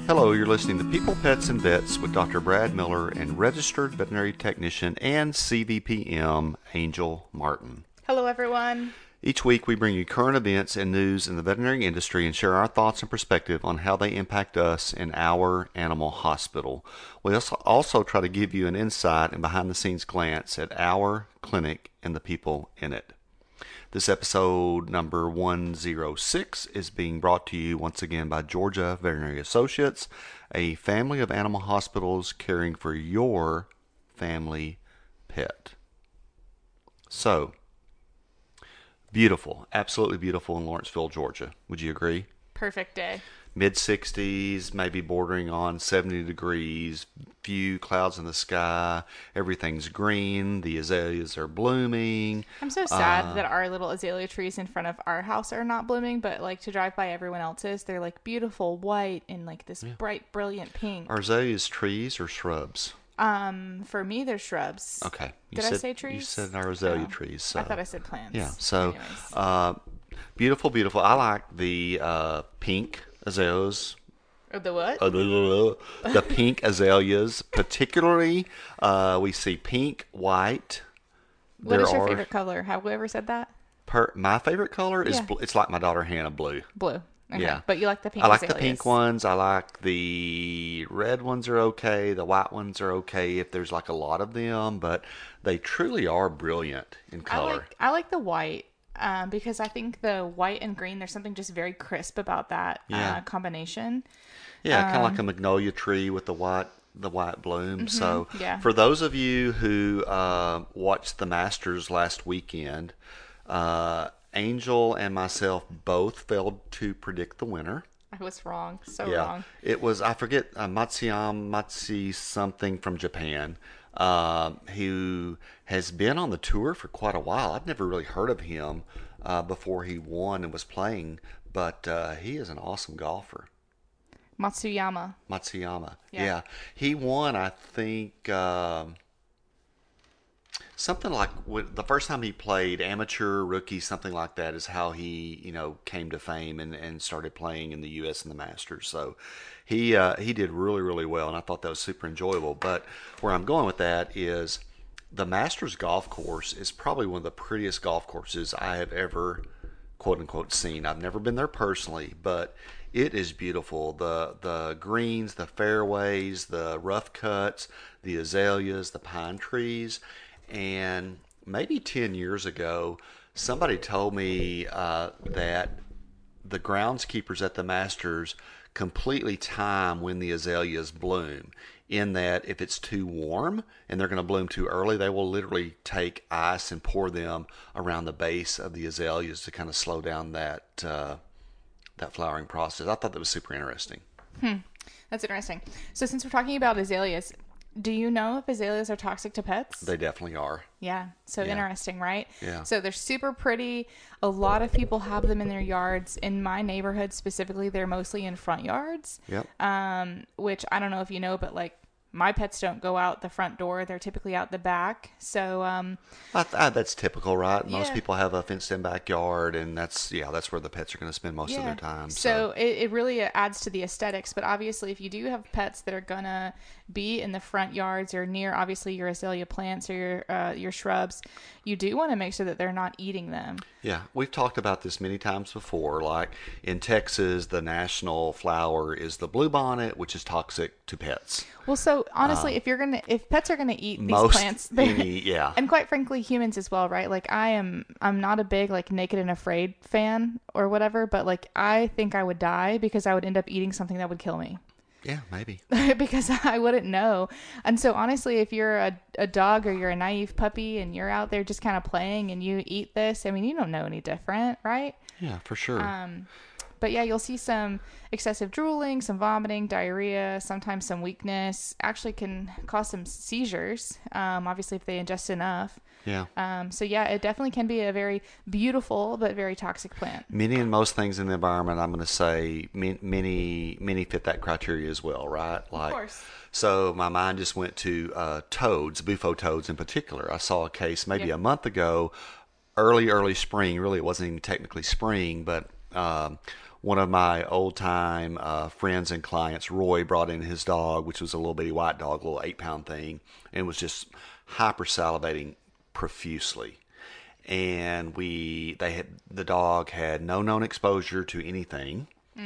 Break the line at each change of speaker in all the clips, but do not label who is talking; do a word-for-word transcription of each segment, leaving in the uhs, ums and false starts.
Hello, you're listening to People, Pets, and Vets with Doctor Brad Miller and registered veterinary technician and C V P M Angel Martin.
Hello, everyone.
Each week we bring you current events and news in the veterinary industry and share our thoughts and perspective on how they impact us in our animal hospital. We also try to give you an insight and behind-the-scenes glance at our clinic and the people in it. This episode number one oh six is being brought to you once again by Georgia Veterinary Associates, a family of animal hospitals caring for your family pet. So, beautiful, absolutely beautiful in Lawrenceville, Georgia. Would you agree?
Perfect day.
mid sixties, maybe bordering on seventy degrees, few clouds in the sky, everything's green, the azaleas are blooming.
I'm so sad
Uh,
that our little azalea trees in front of our house are not blooming, but like to drive by everyone else's, they're like beautiful white and like this
Yeah.
bright, brilliant pink.
Are azaleas trees or shrubs?
Um, for me, they're shrubs.
Okay. You
Did I
said,
say trees?
You said our azalea
Oh,
trees. So.
I thought I said plants.
Yeah, so
Anyways.
uh, beautiful, beautiful. I like the uh, pink azaleas.
Or the what?
Uh, the pink azaleas, particularly, uh, we see pink, white.
What
There
is your
are-
favorite color? Have we ever said that?
Per, my favorite color is
Yeah.
bl- it's like my daughter Hannah, blue.
Blue. Okay.
Yeah.
But you like the pink
I like
azaleas.
the pink ones. I like the red ones are okay. The white ones are okay if there's like a lot of them, but they truly are brilliant in
I
color.
like I like the white. Um, because I think the white and green, there's something just very crisp about that
Yeah.
uh, combination.
Yeah, kind of
Um,
like a magnolia tree with the white the white bloom. So
yeah.
for those of you who uh, watched the Masters last weekend, uh, Angel and myself both failed to predict the winner.
I was wrong. So
Yeah,
wrong.
it was, I forget, uh, Matsuyama Matsi something from Japan, uh, who has been on the tour for quite a while. I'd never really heard of him uh, before he won and was playing, but uh, he is an awesome golfer.
Matsuyama.
Matsuyama.
Yeah.
Yeah. He won, I think, um, something like when, the first time he played amateur, rookie, something like that is how he, you know, came to fame and, and started playing in the U S and the Masters. So he uh, he did really, really well, and I thought that was super enjoyable. But where I'm going with that is the Masters golf course is probably one of the prettiest golf courses I have ever, quote unquote, seen. I've never been there personally, but it is beautiful. The the greens, the fairways, the rough cuts, the azaleas, the pine trees. And maybe ten years ago, somebody told me uh, that the groundskeepers at the Masters completely time when the azaleas bloom. In that if it's too warm and they're going to bloom too early, they will literally take ice and pour them around the base of the azaleas to kind of slow down that uh, that flowering process. I thought that was super interesting.
That's interesting. So since we're talking about azaleas, do you know if azaleas are toxic to pets?
They definitely are.
Yeah. So
Yeah.
interesting, right?
Yeah.
So they're super pretty. A lot of people have them in their yards. In my neighborhood specifically, they're mostly in front yards.
Yep.
Um, which I don't know if you know, but like my pets don't go out the front door. They're typically out the back. So, um,
I, I, that's typical, right? Most
Yeah.
people have a fenced-in backyard, and that's yeah, that's where the pets are going to spend most of their time. So,
So it, it really adds to the aesthetics. But obviously, if you do have pets that are gonna be in the front yards or near, obviously your azalea plants or your uh, your shrubs, you do want to make sure that they're not eating them.
yeah, we've talked about this many times before. Like in Texas, the national flower is the bluebonnet, which is toxic to pets.
Well, so honestly, if you're gonna, if pets are gonna eat these
Uh, Most
plants, they're-
any, yeah.
and quite frankly, humans as well, right? Like I am, I'm not a big like Naked and Afraid fan or whatever, but like I think I would die because I would end up eating something that would kill me.
Yeah, maybe.
Because I wouldn't know. And so honestly, if you're a, a dog or you're a naive puppy and you're out there just kind of playing and you eat this, I mean, you don't know any different, right?
Yeah, for sure.
Um, but yeah, you'll see some excessive drooling, some vomiting, diarrhea, sometimes some weakness. Actually can cause some seizures, um, obviously if they ingest enough.
yeah.
Um, so yeah, it definitely can be a very beautiful but very toxic plant.
Many and most things in the environment, I'm going to say, ma- many many fit that criteria as well, right? Like,
course.
So my mind just went to uh, toads, bufo toads in particular. I saw a case maybe
Yeah.
a month ago, early early spring. Really, it wasn't even technically spring, but Um, one of my old time uh, friends and clients, Roy, brought in his dog, which was a little bitty white dog, a little eight pound thing, and was just hyper salivating profusely. And we, they had, the dog had no known exposure to anything.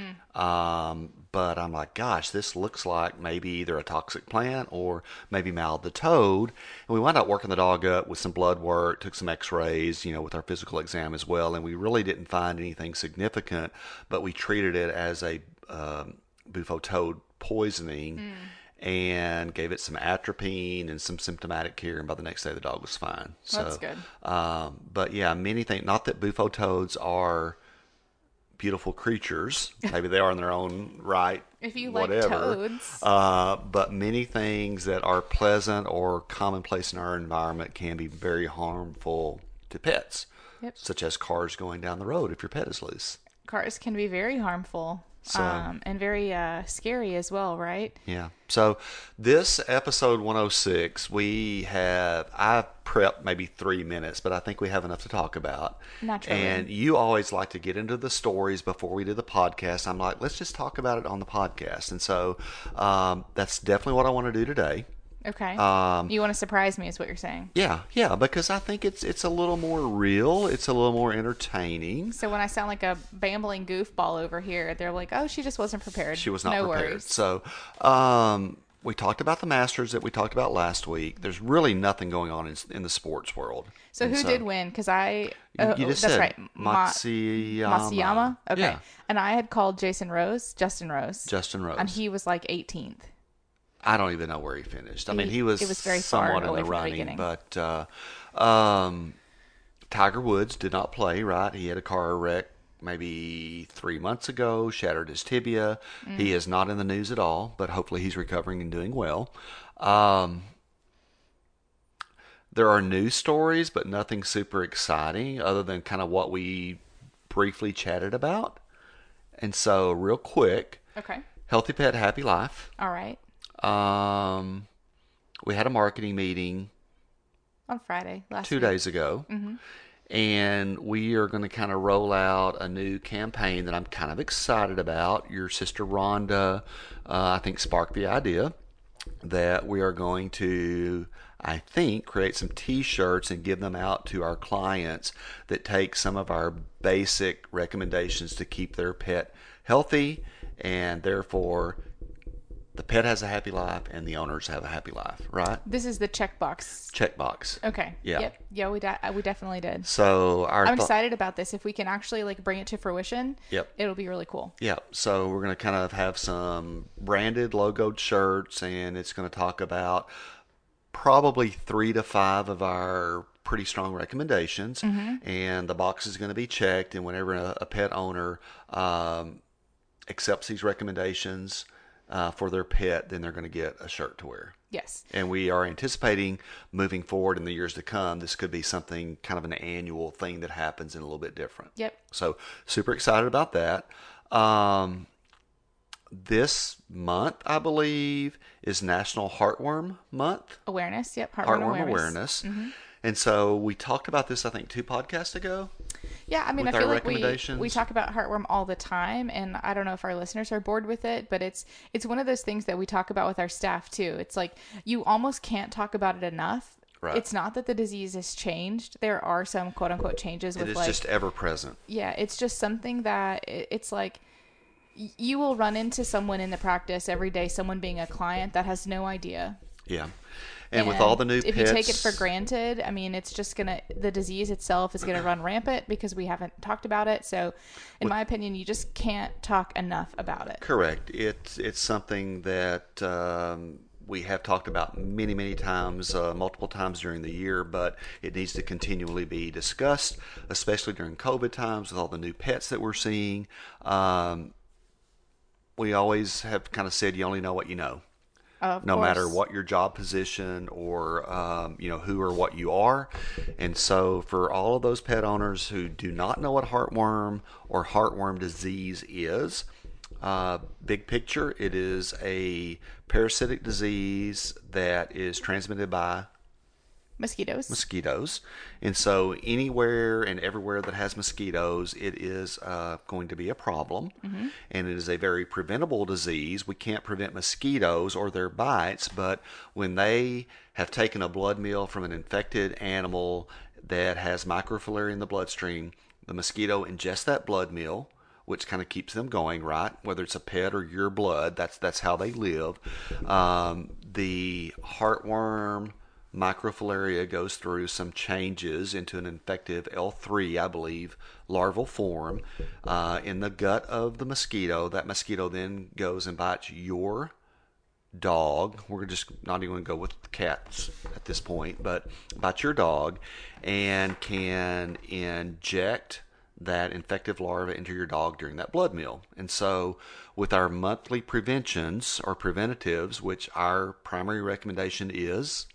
Um, but I'm like, gosh, this looks like maybe either a toxic plant or maybe Mal the toad. And we wound up working the dog up with some blood work, took some x-rays, you know, with our physical exam as well. And we really didn't find anything significant, but we treated it as a um, bufo toad poisoning. Mm. And gave it some atropine and some symptomatic care, and by the next day the dog was fine. So,
that's good.
Um, but yeah, many things. Not that bufo toads are beautiful creatures. Maybe they are in their own right.
If you
whatever.
like toads.
Uh, but many things that are pleasant or commonplace in our environment can be very harmful to pets.
Yep.
Such as cars going down the road if your pet is loose.
Cars can be very harmful.
So,
um, and very uh, scary as well, right?
Yeah. So this episode one oh six, we have, I've prepped maybe three minutes, but I think we have enough to talk about.
Naturally.
And you always like to get into the stories before we do the podcast. I'm like, let's just talk about it on the podcast. And so um, that's definitely what I want to do today.
Okay.
Um,
you want to surprise me is what you're saying.
Yeah, yeah, because I think it's it's a little more real. It's a little more entertaining.
So when I sound like a bambling goofball over here, they're like, oh, she just wasn't prepared.
She was not
no
prepared.
Worries.
So um, we talked about the Masters that we talked about last week. There's really nothing going on in, in the sports world.
So
and
who
so,
did win? Because I...
You,
Uh,
you just
that's
said
right. Ma-
Matsuyama.
Matsuyama? Okay.
Yeah.
And I had called Jason Rose, Justin Rose.
Justin Rose.
And he was like eighteenth.
I don't even know where he finished. I
He-
mean, he was,
it was very far
somewhat in
away
the
from the
running,
beginning.
but uh, um, Tiger Woods did not play, right? He had a car wreck maybe three months ago, shattered his tibia.
Mm.
He is not in the news at all, but hopefully he's recovering and doing well. Um, there are news stories, but nothing super exciting other than kind of what we briefly chatted about. And so, real quick,
Okay.
Healthy Pet, Happy Life.
All right.
Um, we had a marketing meeting
On Friday last
two
week.
days ago,
Mm-hmm.
and we are going to kind of roll out a new campaign that I'm kind of excited about. Your sister Rhonda, uh, I think, sparked the idea that we are going to, I think, create some T-shirts and give them out to our clients that take some of our basic recommendations to keep their pet healthy, and therefore the pet has a happy life and the owners have a happy life, right?
This is the checkbox.
Checkbox.
Okay.
Yeah.
Yep. Yeah, we de- we definitely did.
So our
I'm
thought-
excited about this. If we can actually like bring it to fruition,
Yep.
it'll be really cool.
Yeah, so we're going to kind of have some branded logoed shirts, and it's going to talk about probably three to five of our pretty strong recommendations.
Mm-hmm.
And the box is going to be checked, and whenever a, a pet owner um, accepts these recommendations uh, for their pet, then they're going to get a shirt to wear.
Yes.
And we are anticipating moving forward in the years to come, this could be something kind of an annual thing that happens and a little bit different.
Yep.
So super excited about that. Um, this month, I believe, is National Heartworm Month.
Awareness. Yep. Heartworm,
Heartworm
awareness.
awareness.
Mm-hmm.
And so we talked about this, I think, two podcasts ago.
Yeah, I mean,
with
I feel
our
like we
recommendations.
we talk about heartworm all the time, and I don't know if our listeners are bored with it, but it's it's one of those things that we talk about with our staff too. It's like you almost can't talk about it enough.
Right.
It's not that the disease has changed. There are some quote unquote changes with
It is
like
just ever present.
yeah, it's just something that it- it's like y- you will run into someone in the practice every day, someone being a client that has no idea.
Yeah. And, with all the new
if
pets,
you take it for granted, I mean, it's just gonna the disease itself is gonna run rampant because we haven't talked about it. So, in my opinion, you just can't talk enough about it.
correct. It's it's something that um, we have talked about many, many times, uh, multiple times during the year, but it needs to continually be discussed, especially during COVID times with all the new pets that we're seeing. Um, we always have kind of said you only know what you know.
Of
no
course.
matter what your job position or um, you know who or what you are. And so for all of those pet owners who do not know what heartworm or heartworm disease is, uh, big picture, it is a parasitic disease that is transmitted by
Mosquitoes.
mosquitoes. And so anywhere and everywhere that has mosquitoes, it is uh, going to be a problem. Mm-hmm. And it is a very preventable disease. We can't prevent mosquitoes or their bites, but when they have taken a blood meal from an infected animal that has microfilaria in the bloodstream, the mosquito ingests that blood meal, which kind of keeps them going, right? Whether it's a pet or your blood, that's that's how they live. Um, the heartworm microfilaria goes through some changes into an infective L three, I believe, larval form uh, in the gut of the mosquito. That mosquito then goes and bites your dog. We're just not even going to go with cats at this point, but bites your dog and can inject that infective larva into your dog during that blood meal. And so with our monthly preventions or preventatives, which our primary recommendation is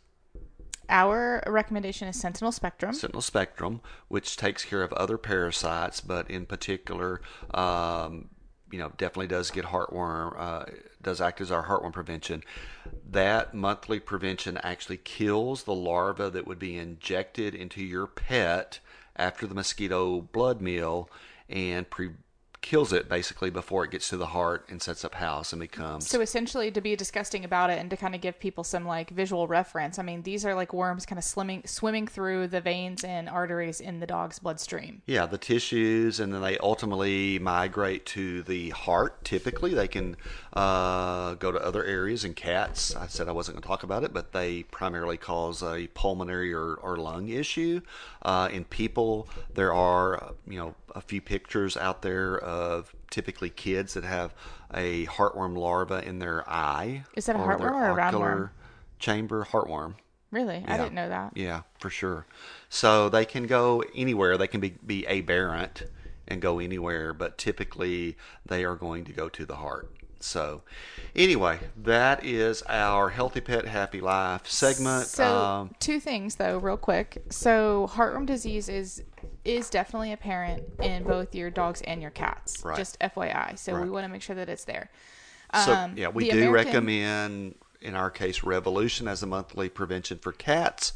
Our recommendation is Sentinel Spectrum.
Sentinel Spectrum, which takes care of other parasites, but in particular, um, you know, definitely does get heartworm, uh, does act as our heartworm prevention. That monthly prevention actually kills the larva that would be injected into your pet after the mosquito blood meal and pre- kills it basically before it gets to the heart and sets up house and becomes.
So essentially, to be disgusting about it and to kind of give people some like visual reference, I mean, these are like worms kind of swimming swimming through the veins and arteries in the dog's bloodstream.
Yeah, the tissues, and then they ultimately migrate to the heart. Typically, they can uh, go to other areas. In cats, I said I wasn't going to talk about it, but they primarily cause a pulmonary or, or lung issue. Uh, in people, there are you know a few pictures out there of typically kids that have a heartworm larva in their eye.
Is that a
or
heartworm
their
or a
ocular
roundworm?
chamber heartworm.
Really? I
Yeah.
didn't know that.
Yeah, for sure. So they can go anywhere. They can be, be aberrant and go anywhere, but typically they are going to go to the heart. So anyway, that is our Healthy Pet, Happy Life segment.
So
Um,
two things though, real quick. So heartworm disease is is definitely apparent in both your dogs and your cats.
Right.
Just F Y I. So
Right.
we want to make sure that it's there.
so
Um,
yeah, we
the
do
American-
recommend, in our case, Revolution as a monthly prevention for cats.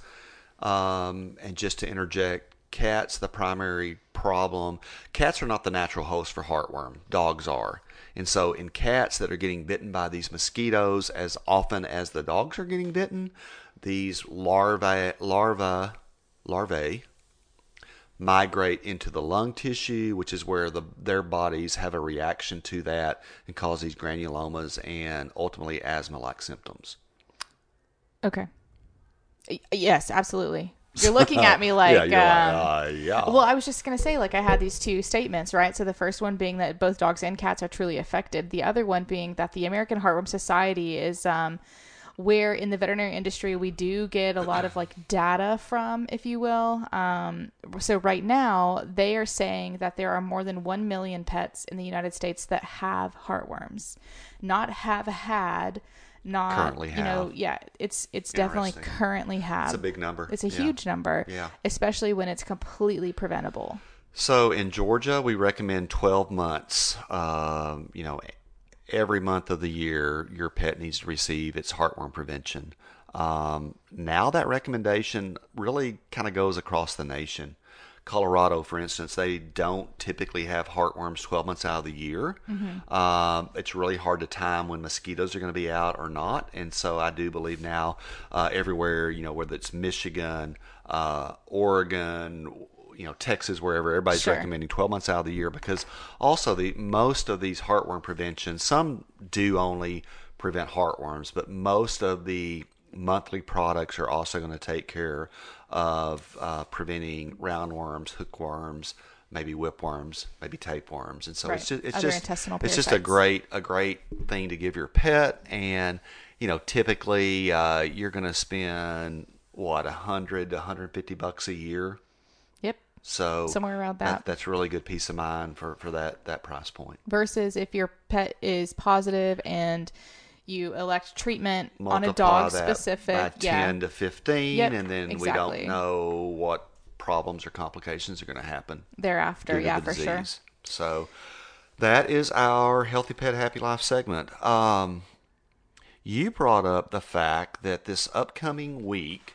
Um, and just to interject, cats, the primary problem, cats are not the natural host for heartworm. Dogs are. And so in cats that are getting bitten by these mosquitoes, as often as the dogs are getting bitten, these larvae, larva, larvae migrate into the lung tissue, which is where the their bodies have a reaction to that and cause these granulomas and ultimately asthma-like symptoms.
Okay. Y- Yes, absolutely. You're looking at me like,
yeah, you're
um,
like, uh, yeah.
well, I was just going to say, like, I had these two statements, right? So the first one being that both dogs and cats are truly affected. The other one being that the American Heartworm Society is um, where in the veterinary industry we do get a lot of, like, data from, if you will. Um, so right now, they are saying that there are more than one million pets in the United States that have heartworms. Not have had, not
Currently
you know,
have.
yeah, it's it's definitely
Interesting.
currently have.
It's a big number.
It's a
Yeah.
huge number,
Yeah.
especially when it's completely preventable.
So in Georgia, we recommend twelve months. Um, you know, every month of the year, your pet needs to receive its heartworm prevention. Um, now that recommendation really kind of goes across the nation. Colorado, for instance, they don't typically have heartworms twelve months out of the year. Mm-hmm. Um, it's really hard to time when mosquitoes are going to be out or not. And so I do believe now uh, everywhere, you know, whether it's Michigan, uh, Oregon, you know, Texas, wherever, everybody's
Sure.
recommending twelve months out of the year, because also the most of these heartworm prevention, some do only prevent heartworms, but most of the monthly products are also going to take care of uh, preventing roundworms, hookworms, maybe whipworms, maybe tapeworms, and so
Right.
it's just it's
Other
just
intestinal
it's just a
parasites.
great a great thing to give your pet. And you know, typically uh, you're going to spend what a hundred to one hundred fifty bucks a year.
Yep.
So
Somewhere around that.
that's really good peace of mind for, for that, that price point.
Versus if your pet is positive and you elect treatment on a
Multiply
dog
that
specific,
by
yeah,
ten to fifteen,
Yep,
and then
exactly.
we don't know what problems or complications are going to happen
thereafter,
due to
yeah,
the
for
disease.
sure.
So that is our Healthy Pet, Happy Life segment. Um, you brought up the fact that this upcoming week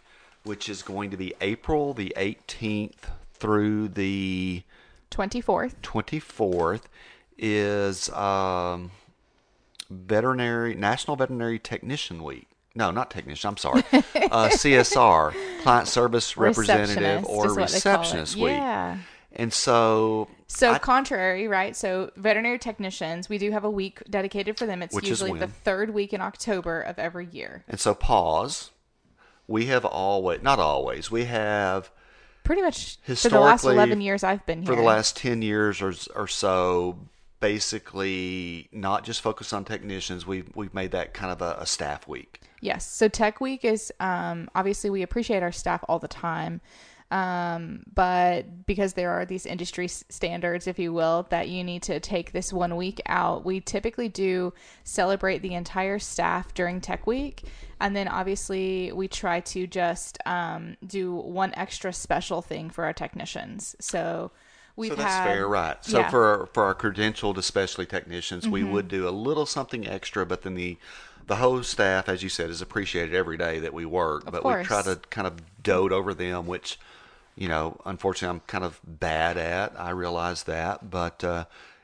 which is going to be April the eighteenth through the
twenty-fourth.
twenty-fourth, is um, veterinary National Veterinary Technician Week. No, not technician. I'm sorry. Uh, C S R, Client Service Representative
Receptionist
or
is what they call it.
Receptionist Week.
Yeah.
And so,
So
I-
contrary, right? So veterinary technicians, we do have a week dedicated for them. It's
Which is
usually
when?
the third week in October of every year.
and so pause. We have always, not always, we have
Pretty much for the last
Historically,
eleven years I've been here.
for the last ten years or, or so, basically not just focused on technicians. We've, we've made that kind of a, a staff week.
Yes. So Tech Week is um, obviously we appreciate our staff all the time. Um, but because there are these industry s- standards, if you will, that you need to take this one week out, we typically do celebrate the entire staff during Tech Week. And then obviously we try to just um, do one extra special thing for our technicians. So we've
So that's
had,
fair, right? So
yeah.
for for our credentialed, especially technicians,
Mm-hmm.
we would do a little something extra, but then the the whole staff, as you said, is appreciated every day that we work.
Of
but
course.
we try to kind of dote over them, which, you know, unfortunately, I'm kind of bad at. I realize that, but uh,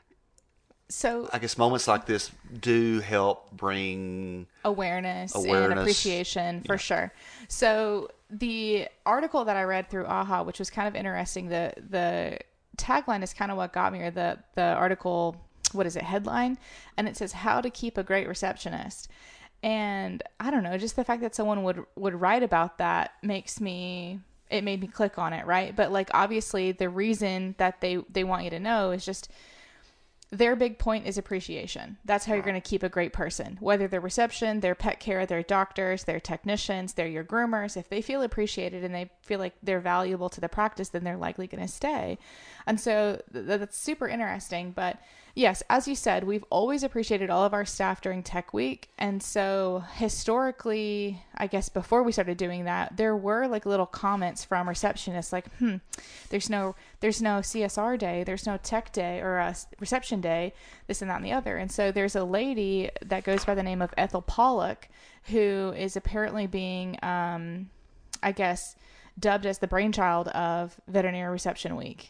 So
I guess moments like this do help bring.
awareness, and
Awareness.
appreciation for
Yeah.
sure. So the article that I read through AHA, which was kind of interesting, the the tagline is kind of what got me, or the the article, what is it, headline, and it says how to keep a great receptionist. And I don't know, just the fact that someone would would write about that makes me it made me click on it, right? But like obviously the reason that they they want you to know is just their big point is appreciation. That's how you're going to keep a great person. Whether they're reception, they're pet care, they're doctors, they're technicians, they're your groomers. If they feel appreciated and they feel like they're valuable to the practice, then they're likely going to stay. And so th- that's super interesting. But yes, as you said, we've always appreciated all of our staff during Tech Week. And so historically, I guess before we started doing that, there were like little comments from receptionists like, hmm, there's no, there's no C S R day, there's no tech day or a reception day, this and that and the other. And so there's a lady that goes by the name of Ethel Pollock, who is apparently being, um, I guess, dubbed as the brainchild of Veterinary Reception Week.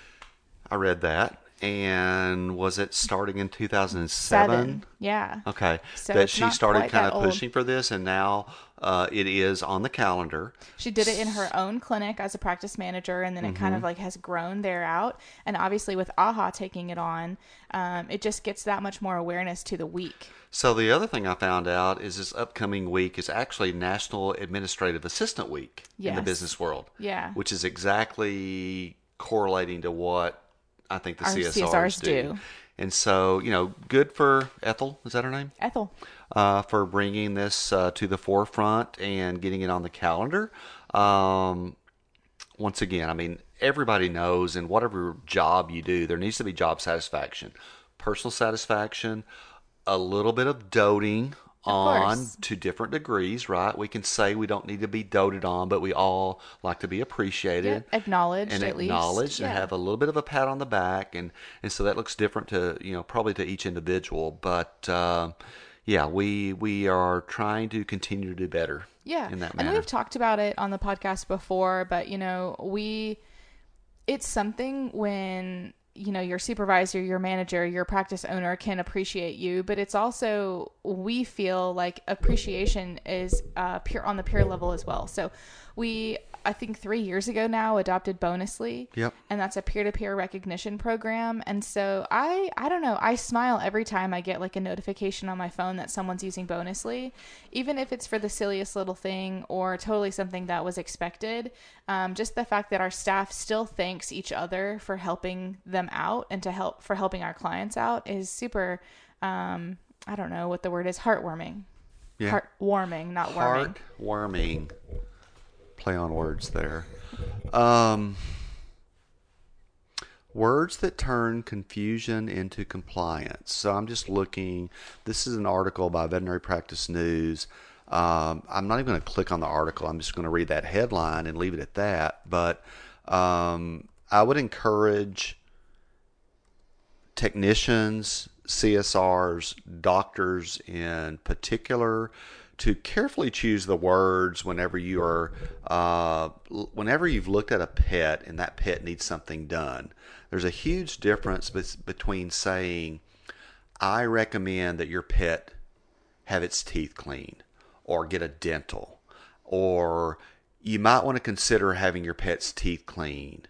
I read that. And was it starting in two thousand seven?
Seven. Yeah.
Okay.
So
that
it's
she
not
started
quite
kind
that
of
old.
pushing for this, and now uh, it is on the calendar.
She did it in her own clinic as a practice manager, and then it kind of like has grown there out. And obviously with AHA taking it on, um, it just gets that much more awareness to the week.
So the other thing I found out is this upcoming week is actually National Administrative Assistant Week in the
Yes.
business world.
Yeah.
Which is exactly correlating to what I think the
Our
C S Rs,
C S Rs
do.
do.
And so, you know, good for Ethel, is that her name?
Ethel.
Uh, for bringing this uh, to the forefront and getting it on the calendar. Um, once again, I mean, everybody knows in whatever job you do, there needs to be job satisfaction, personal satisfaction, a little bit of doting on
course.
to different degrees, right? We can say we don't need to be doted on, but we all like to be appreciated.
Yeah, acknowledged
and
at least.
acknowledged and
Yeah.
have a little bit of a pat on the back, and and so that looks different to, you know, probably to each individual, but um, yeah, we we are trying to continue to do better.
Yeah.
in that
And
manner.
we've talked about it on the podcast before, but you know, we it's something when you know your supervisor, your manager, your practice owner can appreciate you, but it's also we feel like appreciation is uh, peer on the peer level as well. So we I think three years ago now adopted Bonusly.
Yep.
And that's a peer-to-peer recognition program. And so I, I don't know, I smile every time I get like a notification on my phone that someone's using Bonusly, even if it's for the silliest little thing or totally something that was expected. Um, just the fact that our staff still thanks each other for helping them out and to help for helping our clients out is super, um, I don't know what the word is, heartwarming.
Yeah.
Heartwarming, not warming.
Heartwarming. Play on words there. Um, words that turn confusion into compliance. So I'm just looking. This is an article by Veterinary Practice News. Um, I'm not even going to click on the article. I'm just going to read that headline and leave it at that. But um, I would encourage technicians, C S Rs, doctors in particular, to carefully choose the words whenever you are, uh, whenever you've looked at a pet and that pet needs something done. There's a huge difference between saying, I recommend that your pet have its teeth cleaned or get a dental, or you might want to consider having your pet's teeth cleaned,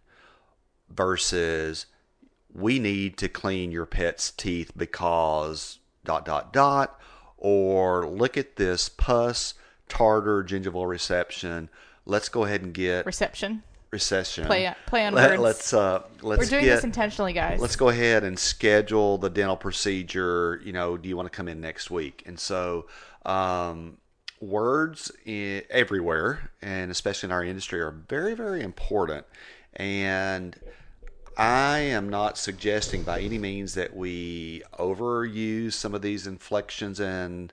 versus we need to clean your pet's teeth because dot dot dot, or look at this pus, tartar, gingival reception. Let's go ahead and get
Reception.
recession.
Play play on
Let,
words.
Let's uh, let's
We're doing
get,
this intentionally, guys.
Let's go ahead and schedule the dental procedure. You know, do you want to come in next week? And so, um, words in, everywhere, and especially in our industry, are very, very important. And I am not suggesting by any means that we overuse some of these inflections and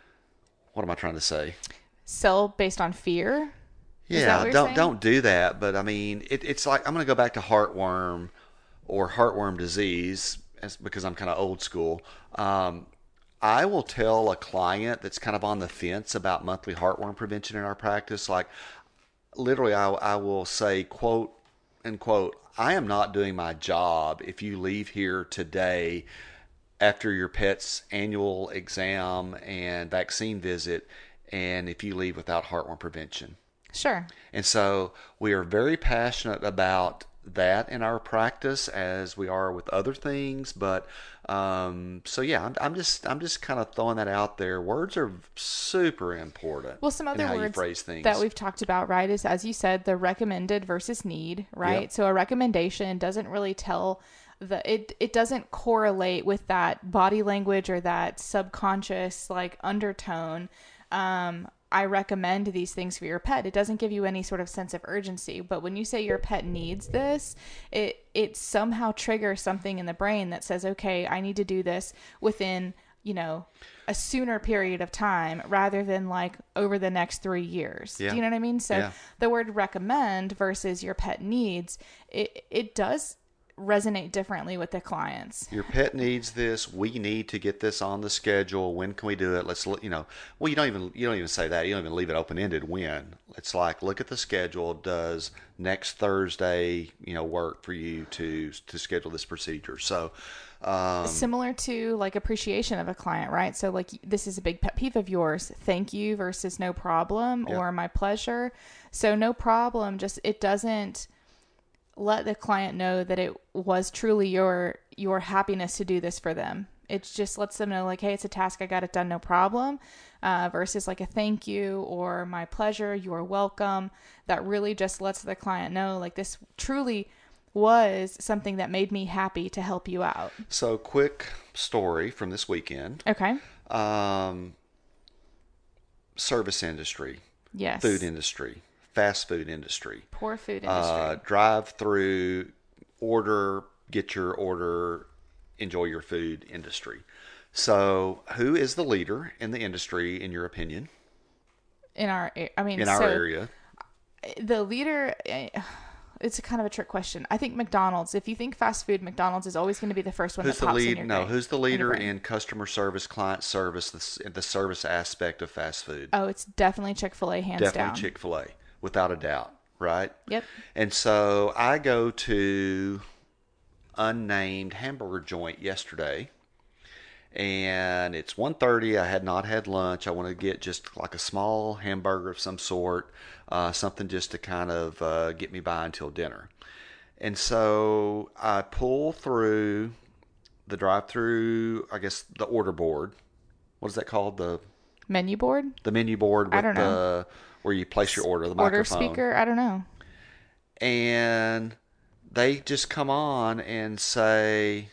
what am I trying to say?
Sell based on fear.
Yeah, don't saying? don't do that. But I mean, it, it's like I'm going to go back to heartworm or heartworm disease, as, because I'm kind of old school. Um, I will tell a client that's kind of on the fence about monthly heartworm prevention in our practice, like literally, I, I will say, quote unquote, I am not doing my job if you leave here today after your pet's annual exam and vaccine visit, and if you leave without heartworm prevention.
Sure.
And so we are very passionate about that in our practice, as we are with other things. But um, so yeah, I'm, I'm just I'm just kind of throwing that out there. Words are super important.
Well, some other
in how
words
you phrase things
that we've talked about, right, is, as you said, the recommended versus need, right?
Yep.
So a recommendation doesn't really tell the it it doesn't correlate with that body language or that subconscious like undertone. Um, I recommend these things for your pet. It doesn't give you any sort of sense of urgency. But when you say your pet needs this, it it somehow triggers something in the brain that says, okay, I need to do this within, you know, a sooner period of time rather than like over the next three years.
Yeah.
Do you know what I mean? So
Yeah.
the word recommend versus your pet needs, it it does resonate differently with the clients.
Your pet needs this. We need to get this on the schedule. When can we do it? Let's look, you know, well, you don't even, you don't even say that. You don't even leave it open-ended. When. It's like, look at the schedule. Does next Thursday, you know, work for you to, to schedule this procedure? So, um,
similar to like appreciation of a client, right? So like, this is a big pet peeve of yours. Thank you versus no problem,
yeah.
or my pleasure. So no problem, just, it doesn't let the client know that it was truly your your happiness to do this for them. It just lets them know, like, hey, it's a task, I got it done, no problem, uh, versus like a thank you or my pleasure, you're welcome. That really just lets the client know, like, this truly was something that made me happy to help you out.
So, quick story from this weekend.
Okay.
Um, service industry.
Yes.
Food industry. Fast food industry.
Poor food industry.
Uh, drive through, order, get your order, enjoy your food industry. So, who is the leader in the industry, in your opinion?
In our, I mean,
in
so
our area,
the leader. It's a kind of a trick question. I think McDonald's. If you think fast food, McDonald's is always going to be the first one
who's
that
the
pops
lead?
in your
No,
brain,
who's the leader
in,
in customer service, client service, the, the service aspect of fast food?
Oh, it's definitely Chick-fil-A, hands
definitely
down.
Chick-fil-A, without a doubt. Right?
Yep.
And so I go to unnamed hamburger joint yesterday, and it's one thirty. I had not had lunch. I want to get just like a small hamburger of some sort, uh, something just to kind of uh, get me by until dinner. And so I pull through the drive-through, I guess the order board. What is that called? The
menu board?
The menu board with
I don't know.
the where you place your order, the
order
microphone.
speaker? I don't know.
And they just come on and say,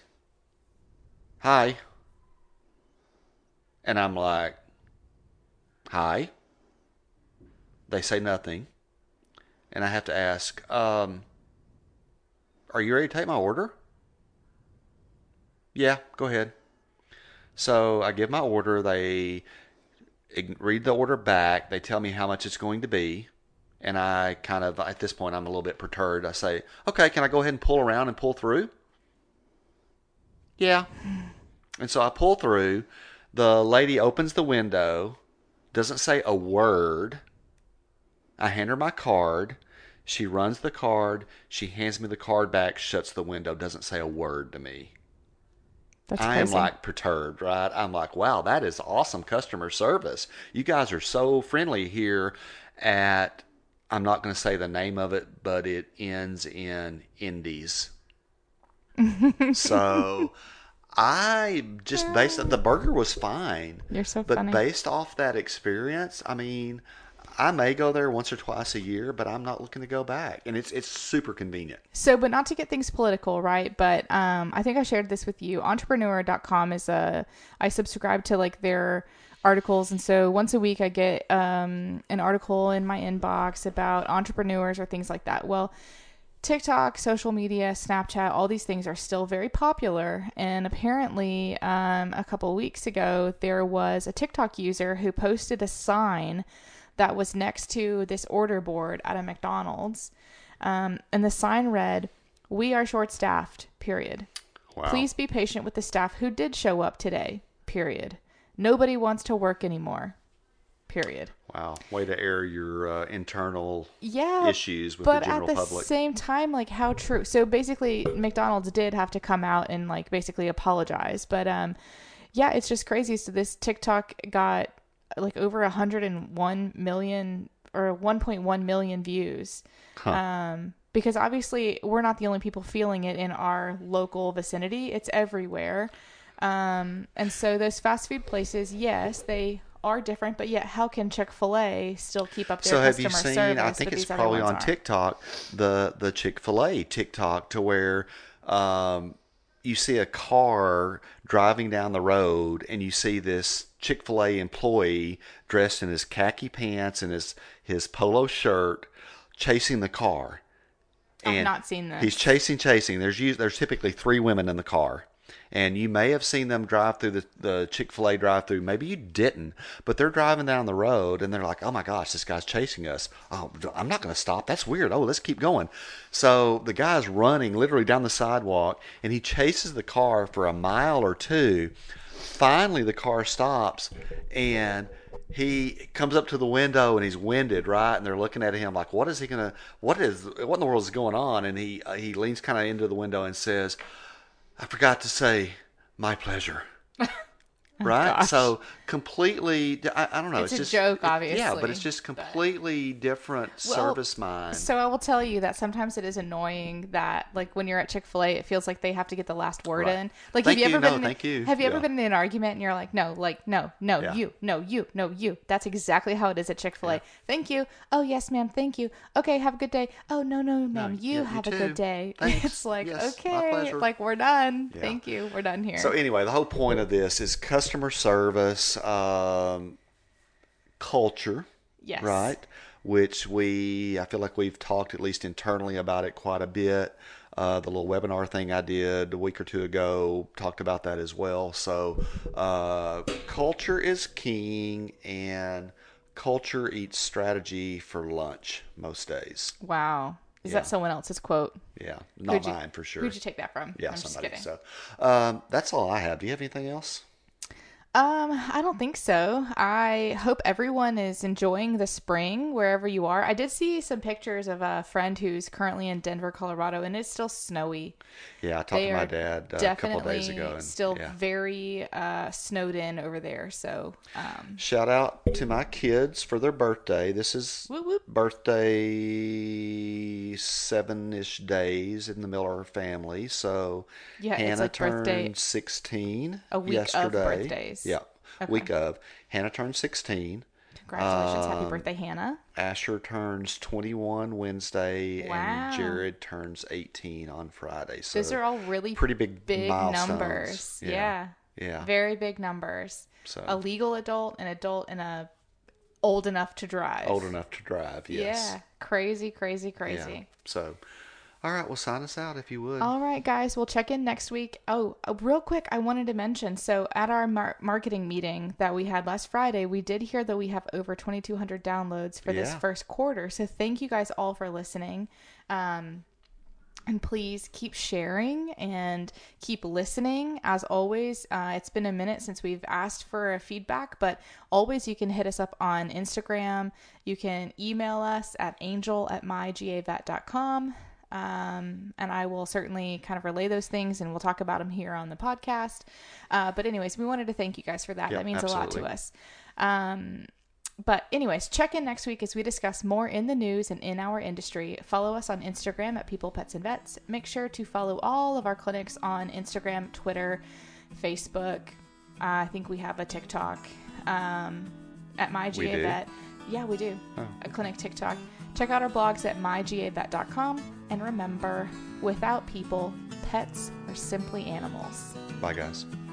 hi. And I'm like, hi. They say nothing. And I have to ask, um, are you ready to take my order? Yeah, go ahead. So I give my order. They read the order back. They tell me how much it's going to be. And I kind of, at this point, I'm a little bit perturbed. I say, okay, can I go ahead and pull around and pull through? Yeah. And so I pull through. The lady opens the window, doesn't say a word. I hand her my card. She runs the card. She hands me the card back, shuts the window, doesn't say a word to me.
That's
I am
crazy.
like perturbed, right? I'm like, wow, that is awesome customer service. You guys are so friendly here at, I'm not going to say the name of it, but it ends in Indies. So I just based, the burger was fine,
You're so
but
funny.
based off that experience, I mean, I may go there once or twice a year, but I'm not looking to go back. And it's it's super convenient.
So, but not to get things political, right? But um, I think I shared this with you. Entrepreneur dot com is a, I subscribe to like their articles. And so once a week I get um, an article in my inbox about entrepreneurs or things like that. Well, TikTok, social media, Snapchat, all these things are still very popular. And apparently um, a couple weeks ago, there was a TikTok user who posted a sign that was next to this order board at a McDonald's. Um, and the sign read, "We are short-staffed, period.
Wow.
Please be patient with the staff who did show up today, period. Nobody wants to work anymore, period."
Wow. Way to air your uh, internal
Yeah,
issues with
but
the general
at the
public.
same time, like, how true. So basically, McDonald's did have to come out and like basically apologize. But um, yeah, it's just crazy. So this TikTok got like over one hundred one million or one point one million views.
Huh.
Um, because obviously we're not the only people feeling it in our local vicinity. It's everywhere. Um, and so those fast food places, yes, they are different, but yet how can Chick-fil-A still keep up their
So have you
customer
seen,
service?
I think
but
it's
these other
probably
ones
on
aren't?
TikTok, the, the Chick-fil-A TikTok to where um, you see a car driving down the road and you see this Chick-fil-A employee dressed in his khaki pants and his, his polo shirt chasing the car.
I've
And
not seen this.
He's chasing, chasing. There's us- there's typically three women in the car. And you may have seen them drive through the, the Chick-fil-A drive-through. Maybe you didn't. But they're driving down the road, and they're like, oh, my gosh, this guy's chasing us. Oh, I'm not going to stop. That's weird. Oh, let's keep going. So the guy's running literally down the sidewalk, and he chases the car for a mile or two. Finally, the car stops, and he comes up to the window, and he's winded, right? And they're looking at him like, what is he going to, what is, what in the world is going on? And he, uh, he leans kind of into the window and says, I forgot to say, my pleasure. Right?
gosh.
So completely, I, I don't know.
It's
It's,
a
just
joke,
it- Yeah,
obviously,
but it's just completely different
Well,
service mind.
So I will tell you that sometimes it is annoying that, like, when you're at Chick-fil-A, it feels like they have to get the last word
Right.
in. Like,
Thank
have you
you,
ever
no,
been? in,
thank you.
Have you ever
Yeah.
been in an argument and you're like, no, like, no, no,
Yeah.
you, no, you, no, you. That's exactly how it is at Chick-fil-A.
Yeah.
Thank you. Oh yes, ma'am. Thank you. Okay, have a good day. Oh no, no, ma'am.
yeah,
you
you
have a
too.
good day.
Thanks.
It's like,
Yes, my
okay,
pleasure.
like we're done.
Yeah.
Thank you. We're done here.
So anyway, the whole point of this is customer service, um, culture,
yes.
right? Which we, I feel like we've talked at least internally about it quite a bit. Uh, the little webinar thing I did a week or two ago talked about that as well. So uh, culture is king, and culture eats strategy for lunch most days.
Wow. Is
Yeah.
that someone else's quote?
Yeah, not
Who'd you-
mine for sure.
Who'd you take that from?
Yeah,
I'm just
somebody.
kidding.
So um, that's all I have. Do you have anything else?
Um, I don't think so. I hope everyone is enjoying the spring wherever you are. I did see some pictures of a friend who's currently in Denver, Colorado, and it's still snowy.
Yeah, I talked
They
to my
are
dad uh, a couple
definitely
of days ago. And,
still
yeah.
very uh, snowed in over there. So, um,
Shout out to my kids for their birthday. This is
whoop whoop.
birthday seven-ish days in the Miller family. So
Yeah, it's
Hannah
like birthday-
turned sixteen
A week of
yesterday.
birthdays.
Yeah,
Okay.
week of. Hannah turned sixteen.
Congratulations. Happy
Um,
birthday, Hannah.
Asher turns twenty-one Wednesday,
Wow.
and Jared turns eighteen on Friday. So
Those are all really
pretty big,
big
milestones.
numbers. Yeah.
Yeah.
Very big numbers.
So
A legal adult, an adult, and a old enough to drive.
old enough to drive. Yes.
Yeah. Crazy, crazy,
Yeah.
crazy.
So, all right. Well, sign us out if you would.
All right, guys. We'll check in next week. Oh, uh, real quick, I wanted to mention. So, at our mar- marketing meeting that we had last Friday, we did hear that we have over twenty-two hundred downloads for this
Yeah.
first quarter. So, thank you guys all for listening. Um, And please keep sharing and keep listening. As always, uh, it's been a minute since we've asked for a feedback, but always you can hit us up on Instagram. You can email us at angel at my g a vet dot com. Um, and I will certainly kind of relay those things, and we'll talk about them here on the podcast. Uh, but anyways, we wanted to thank you guys for that.
Yep,
that means
absolutely.
a lot to us. Um, But anyways, check in next week as we discuss more in the news and in our industry. Follow us on Instagram at People, Pets, and Vets. Make sure to follow all of our clinics on Instagram, Twitter, Facebook. Uh, I think we have a TikTok um, at
We do?
MyGAVet. Yeah, we do.
Oh.
A clinic TikTok. Check out our blogs at my g a vet dot com. And remember, without people, pets are simply animals.
Bye, guys.